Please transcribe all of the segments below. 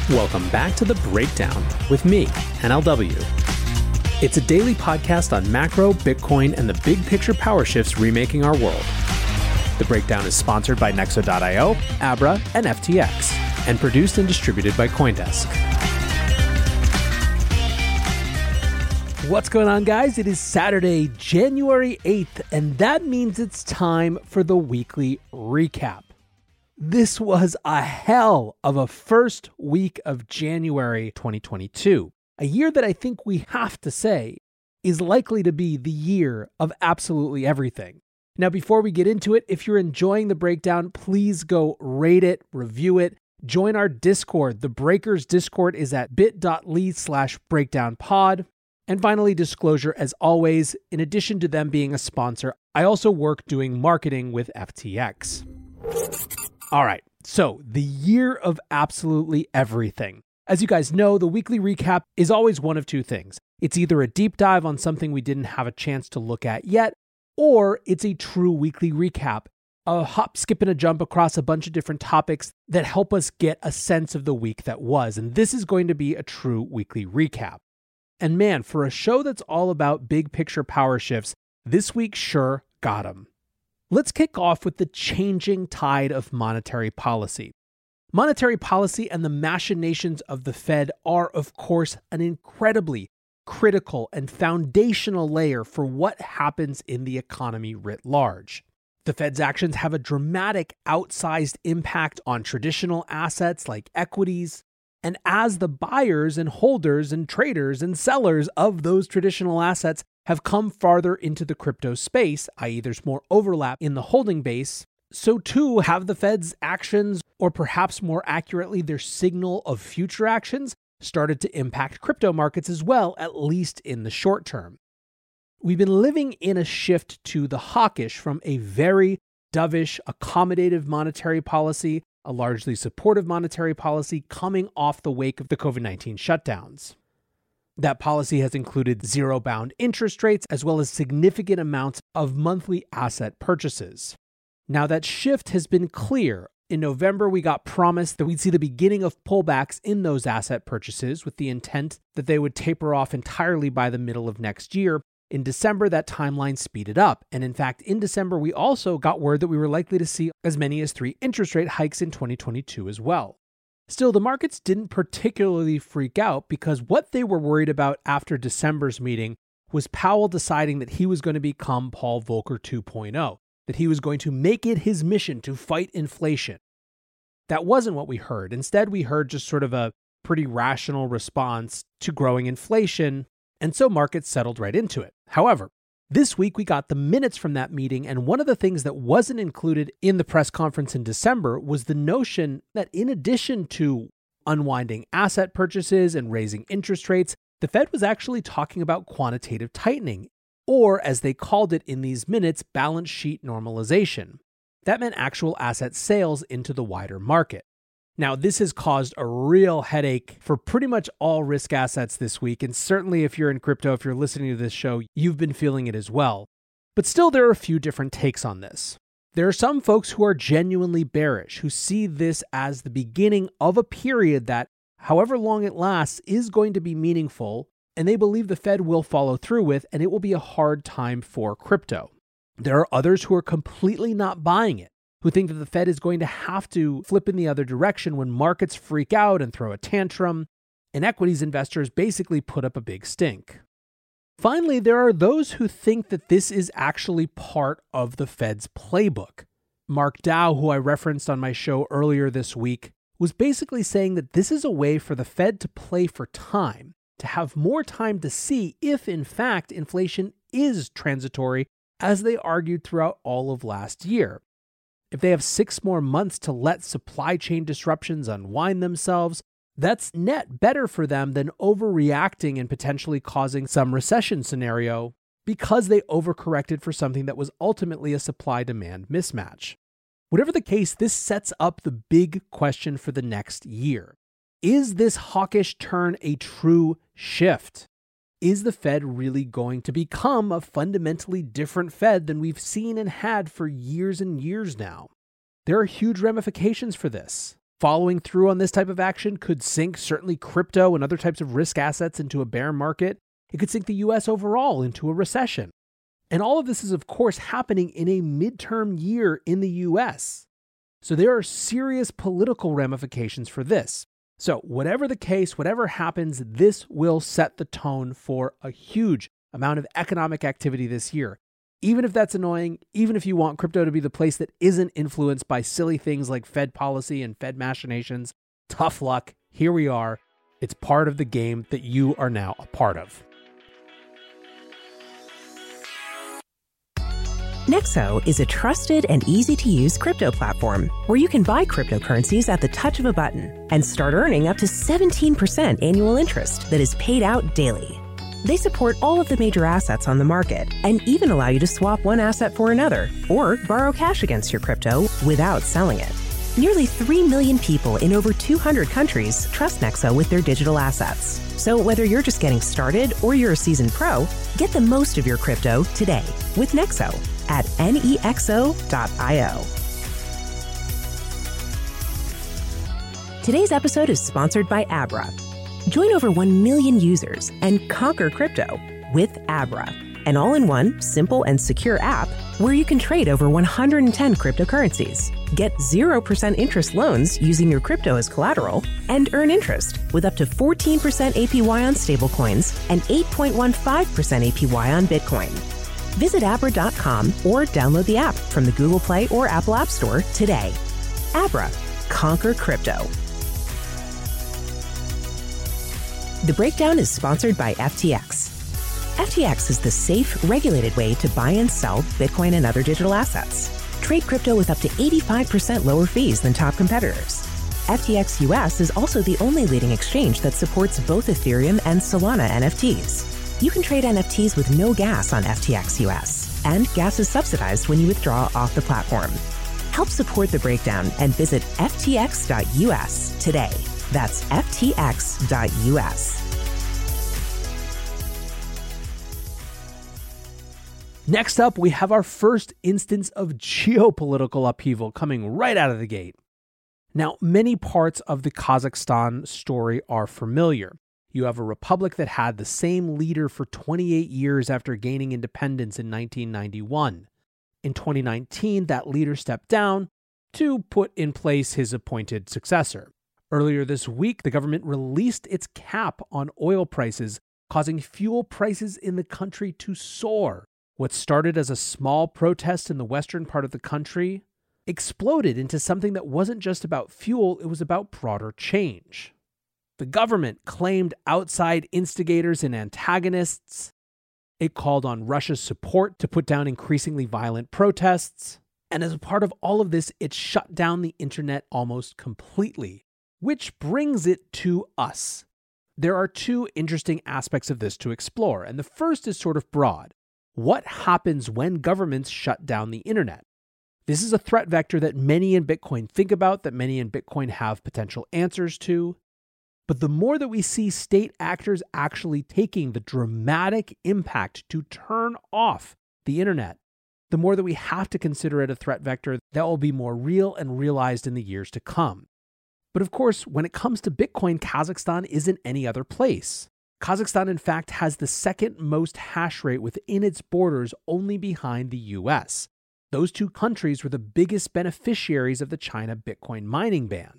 Welcome back to The Breakdown with me, NLW. It's a daily podcast on macro, Bitcoin, and the big picture power shifts remaking our world. The Breakdown is sponsored by Nexo.io, Abra, and FTX, and produced and distributed by CoinDesk. What's going on, guys? It is Saturday, January 8th, and that means it's time for the weekly recap. This was a hell of a first week of January 2022, a year that I think we have to say is likely to be the year of absolutely everything. Now, before we get into it, if you're enjoying the breakdown, please go rate it, review it, join our Discord. The Breakers Discord is at bit.ly/breakdownpod. And finally, disclosure, as always, in addition to them being a sponsor, I also work doing marketing with FTX. All right, so the year of absolutely everything. As you guys know, the weekly recap is always one of two things. It's either a deep dive on something we didn't have a chance to look at yet, or it's a true weekly recap, a hop, skip, and a jump across a bunch of different topics that help us get a sense of the week that was. And this is going to be a true weekly recap. And man, for a show that's all about big picture power shifts, this week sure got 'em. Let's kick off with the changing tide of monetary policy. Monetary policy and the machinations of the Fed are, of course, an incredibly critical and foundational layer for what happens in the economy writ large. The Fed's actions have a dramatic, outsized impact on traditional assets like equities. And as the buyers and holders and traders and sellers of those traditional assets have come farther into the crypto space, i.e. there's more overlap in the holding base, so too have the Fed's actions, or perhaps more accurately, their signal of future actions, started to impact crypto markets as well, at least in the short term. We've been living in a shift to the hawkish from a very dovish, accommodative monetary policy, a largely supportive monetary policy coming off the wake of the COVID-19 shutdowns. That policy has included zero-bound interest rates as well as significant amounts of monthly asset purchases. Now that shift has been clear. In November, we got promised that we'd see the beginning of pullbacks in those asset purchases with the intent that they would taper off entirely by the middle of next year. In December, that timeline speeded up. And in fact, in December, we also got word that we were likely to see as many as 3 interest rate hikes in 2022 as well. Still, the markets didn't particularly freak out because what they were worried about after December's meeting was Powell deciding that he was going to become Paul Volcker 2.0, that he was going to make it his mission to fight inflation. That wasn't what we heard. Instead, we heard just sort of a pretty rational response to growing inflation, and so markets settled right into it. However, this week we got the minutes from that meeting, and one of the things that wasn't included in the press conference in December was the notion that in addition to unwinding asset purchases and raising interest rates, the Fed was actually talking about quantitative tightening, or as they called it in these minutes, balance sheet normalization. That meant actual asset sales into the wider market. Now, this has caused a real headache for pretty much all risk assets this week, and certainly if you're in crypto, if you're listening to this show, you've been feeling it as well. But still, there are a few different takes on this. There are some folks who are genuinely bearish, who see this as the beginning of a period that, however long it lasts, is going to be meaningful, and they believe the Fed will follow through with, and it will be a hard time for crypto. There are others who are completely not buying it, who think that the Fed is going to have to flip in the other direction when markets freak out and throw a tantrum, and equities investors basically put up a big stink. Finally, there are those who think that this is actually part of the Fed's playbook. Mark Dow, who I referenced on my show earlier this week, was basically saying that this is a way for the Fed to play for time, to have more time to see if, in fact, inflation is transitory, as they argued throughout all of last year. If they have 6 more months to let supply chain disruptions unwind themselves, that's net better for them than overreacting and potentially causing some recession scenario because they overcorrected for something that was ultimately a supply-demand mismatch. Whatever the case, this sets up the big question for the next year. Is this hawkish turn a true shift? Is the Fed really going to become a fundamentally different Fed than we've seen and had for years and years now? There are huge ramifications for this. Following through on this type of action could sink certainly crypto and other types of risk assets into a bear market. It could sink the US overall into a recession. And all of this is, of course, happening in a midterm year in the US. So there are serious political ramifications for this. So whatever the case, whatever happens, this will set the tone for a huge amount of economic activity this year. Even if that's annoying, even if you want crypto to be the place that isn't influenced by silly things like Fed policy and Fed machinations, tough luck. Here we are. It's part of the game that you are now a part of. Nexo is a trusted and easy-to-use crypto platform where you can buy cryptocurrencies at the touch of a button and start earning up to 17% annual interest that is paid out daily. They support all of the major assets on the market and even allow you to swap one asset for another or borrow cash against your crypto without selling it. Nearly 3 million people in over 200 countries trust Nexo with their digital assets. So whether you're just getting started or you're a seasoned pro, get the most of your crypto today with Nexo at nexo.io. Today's episode is sponsored by Abra. Join over 1 million users and conquer crypto with Abra, an all-in-one, simple, and secure app where you can trade over 110 cryptocurrencies, get 0% interest loans using your crypto as collateral, and earn interest with up to 14% APY on stablecoins and 8.15% APY on Bitcoin. Visit Abra.com or download the app from the Google Play or Apple App Store today. Abra, conquer crypto. The Breakdown is sponsored by FTX. FTX is the safe, regulated way to buy and sell Bitcoin and other digital assets. Trade crypto with up to 85% lower fees than top competitors. FTX US is also the only leading exchange that supports both Ethereum and Solana NFTs. You can trade NFTs with no gas on FTX US, and gas is subsidized when you withdraw off the platform. Help support The Breakdown and visit ftx.us today. That's ftx.us. Next up, we have our first instance of geopolitical upheaval coming right out of the gate. Now, many parts of the Kazakhstan story are familiar. You have a republic that had the same leader for 28 years after gaining independence in 1991. In 2019, that leader stepped down to put in place his appointed successor. Earlier this week, the government released its cap on oil prices, causing fuel prices in the country to soar. What started as a small protest in the western part of the country exploded into something that wasn't just about fuel, it was about broader change. The government claimed outside instigators and antagonists. It called on Russia's support to put down increasingly violent protests. And as a part of all of this, it shut down the internet almost completely. Which brings it to us. There are two interesting aspects of this to explore, and the first is sort of broad. What happens when governments shut down the internet? This is a threat vector that many in Bitcoin think about, that many in Bitcoin have potential answers to. But the more that we see state actors actually taking the dramatic impact to turn off the internet, the more that we have to consider it a threat vector that will be more real and realized in the years to come. But of course, when it comes to Bitcoin, Kazakhstan isn't any other place. Kazakhstan, in fact, has the second most hash rate within its borders, only behind the US. Those two countries were the biggest beneficiaries of the China Bitcoin mining ban.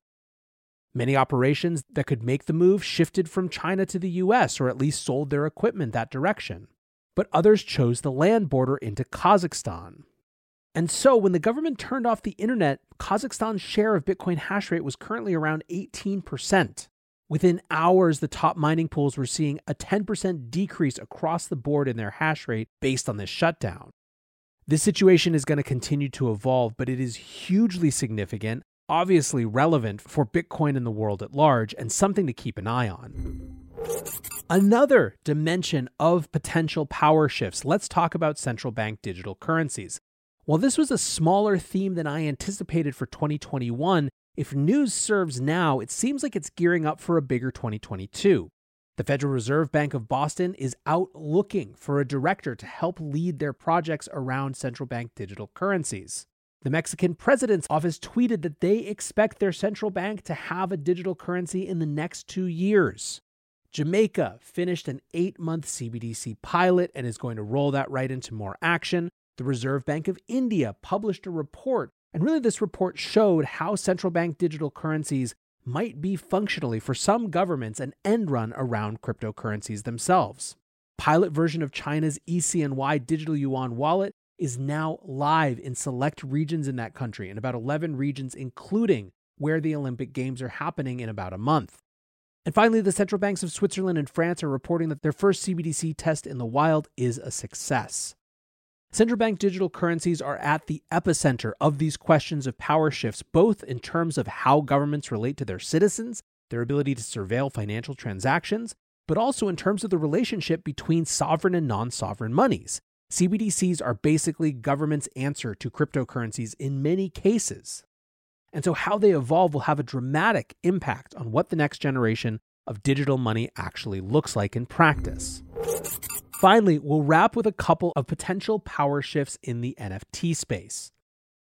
Many operations that could make the move shifted from China to the US, or at least sold their equipment that direction. But others chose the land border into Kazakhstan. And so when the government turned off the internet, Kazakhstan's share of Bitcoin hash rate was currently around 18%. Within hours, the top mining pools were seeing a 10% decrease across the board in their hash rate based on this shutdown. This situation is going to continue to evolve, but it is hugely significant, obviously relevant for Bitcoin and the world at large, and something to keep an eye on. Another dimension of potential power shifts. Let's talk about central bank digital currencies. While this was a smaller theme than I anticipated for 2021, if news serves now, it seems like it's gearing up for a bigger 2022. The Federal Reserve Bank of Boston is out looking for a director to help lead their projects around central bank digital currencies. The Mexican president's office tweeted that they expect their central bank to have a digital currency in the next 2 years. Jamaica finished an 8-month CBDC pilot and is going to roll that right into more action. The Reserve Bank of India published a report, and really this report showed how central bank digital currencies might be functionally for some governments an end run around cryptocurrencies themselves. Pilot version of China's eCNY digital yuan wallet is now live in select regions in that country, in about 11 regions, including where the Olympic Games are happening in about a month. And finally, the central banks of Switzerland and France are reporting that their first CBDC test in the wild is a success. Central bank digital currencies are at the epicenter of these questions of power shifts, both in terms of how governments relate to their citizens, their ability to surveil financial transactions, but also in terms of the relationship between sovereign and non-sovereign monies. CBDCs are basically government's answer to cryptocurrencies in many cases. And so how they evolve will have a dramatic impact on what the next generation of digital money actually looks like in practice. Finally, we'll wrap with a couple of potential power shifts in the NFT space.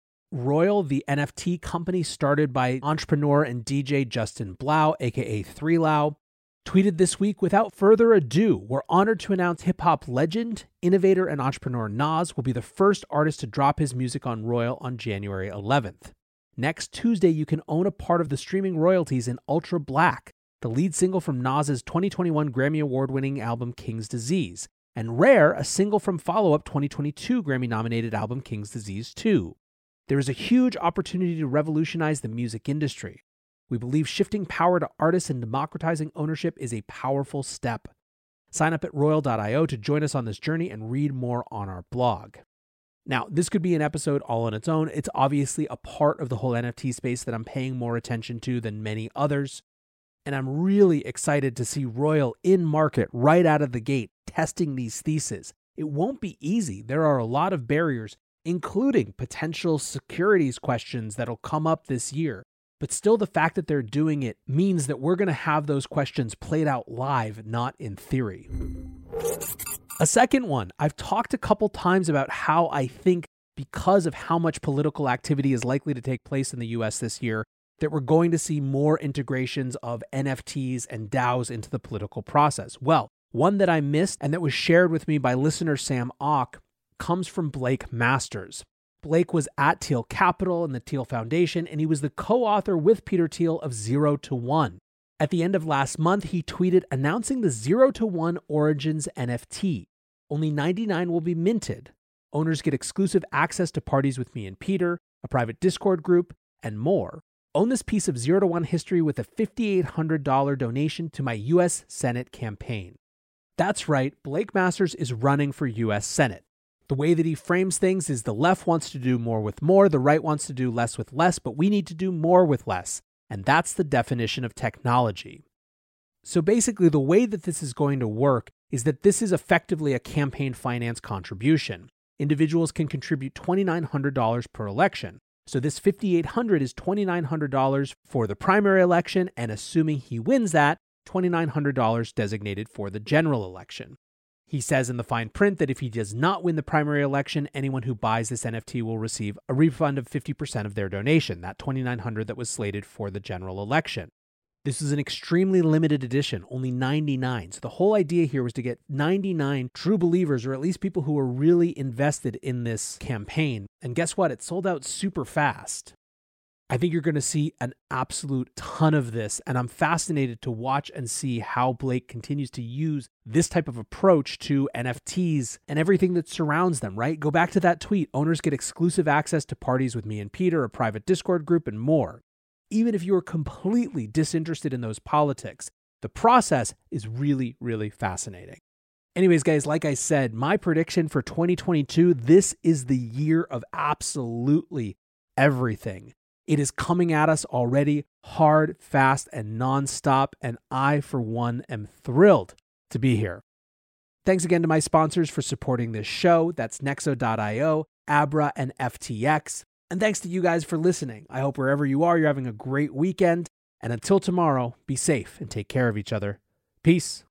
Royal, the NFT company started by entrepreneur and DJ Justin Blau, aka 3Lau, tweeted this week, "Without further ado, we're honored to announce hip-hop legend, innovator, and entrepreneur Nas will be the first artist to drop his music on Royal on January 11th. Next Tuesday, you can own a part of the streaming royalties in Ultra Black, the lead single from Nas's 2021 Grammy Award-winning album King's Disease, and Rare, a single from follow-up 2022 Grammy-nominated album King's Disease 2. There is a huge opportunity to revolutionize the music industry. We believe shifting power to artists and democratizing ownership is a powerful step. Sign up at royal.io to join us on this journey and read more on our blog." Now, this could be an episode all on its own. It's obviously a part of the whole NFT space that I'm paying more attention to than many others. And I'm really excited to see Royal in market right out of the gate, testing these theses. It won't be easy. There are a lot of barriers, including potential securities questions that'll come up this year. But still, the fact that they're doing it means that we're going to have those questions played out live, not in theory. A second one, I've talked a couple times about how I think because of how much political activity is likely to take place in the US this year, that we're going to see more integrations of NFTs and DAOs into the political process. Well, one that I missed and that was shared with me by listener Sam Ock comes from Blake Masters. Blake was at Thiel Capital and the Thiel Foundation, and he was the co-author with Peter Thiel of 0 to 1. At the end of last month, he tweeted announcing the 0 to 1 Origins NFT. Only 99 will be minted. Owners get exclusive access to parties with me and Peter, a private Discord group, and more. Own this piece of 0 to 1 history with a $5,800 donation to my U.S. Senate campaign. That's right, Blake Masters is running for U.S. Senate. The way that he frames things is the left wants to do more with more, the right wants to do less with less, but we need to do more with less. And that's the definition of technology. So basically, the way that this is going to work is that this is effectively a campaign finance contribution. Individuals can contribute $2,900 per election. So this $5,800 is $2,900 for the primary election, and assuming he wins that, $2,900 designated for the general election. He says in the fine print that if he does not win the primary election, anyone who buys this NFT will receive a refund of 50% of their donation, that $2,900 that was slated for the general election. This is an extremely limited edition, only 99. So the whole idea here was to get 99 true believers, or at least people who are really invested in this campaign. And guess what? It sold out super fast. I think you're going to see an absolute ton of this, and I'm fascinated to watch and see how Blake continues to use this type of approach to NFTs and everything that surrounds them, right? Go back to that tweet. Owners get exclusive access to parties with me and Peter, a private Discord group, and more. Even if you are completely disinterested in those politics, the process is really, really fascinating. Anyways, guys, like I said, my prediction for 2022, this is the year of absolutely everything. It is coming at us already hard, fast, and nonstop, and I, for one, am thrilled to be here. Thanks again to my sponsors for supporting this show. That's Nexo.io, Abra, and FTX. And thanks to you guys for listening. I hope wherever you are, you're having a great weekend. And until tomorrow, be safe and take care of each other. Peace.